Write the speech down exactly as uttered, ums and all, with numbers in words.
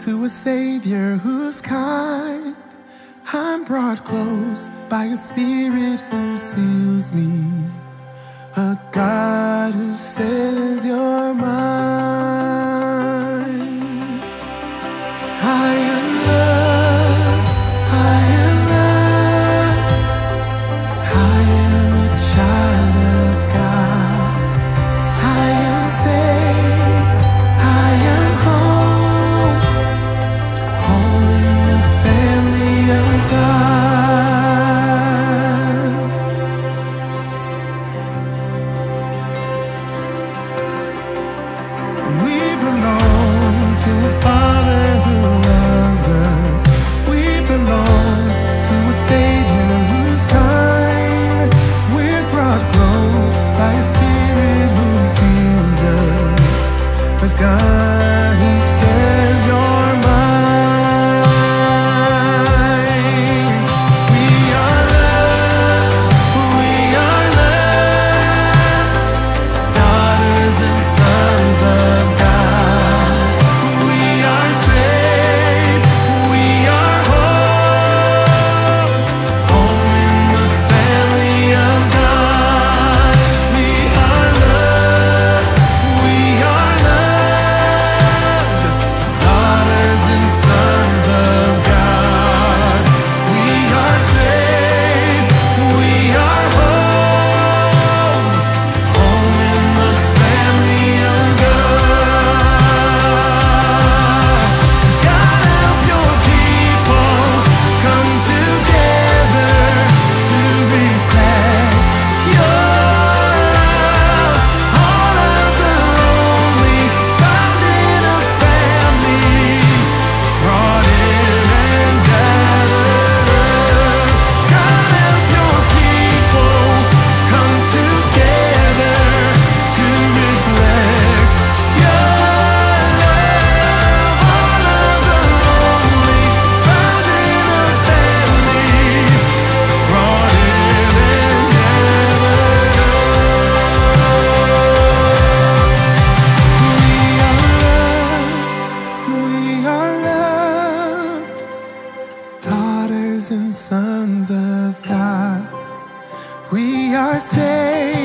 to a Savior who's kind. I'm brought close by a Spirit who seals me, a God who says you're mine. I am loved, I am loved, I am a child of God. I am saved, I am home, home in the family of God. We belong to a Father who loves us. We belong to a Savior who's kind. We're brought close by a Spirit who seals us, a God who says you're mine. We are loved, we are loved, daughters and sons of God. We are saved, we are home, home in the family of God. We are loved, we are loved, daughters and sons of God. We are saved, we are home, home in the family of God. God, help your people come together to reflect your love. All of the lonely found in a family, brought in and gathered up. God, help your people come together to reflect your love. All of the lonely found in a family, brought in and gathered up. We are loved, we are loved, daughters and sons of God. We are saved,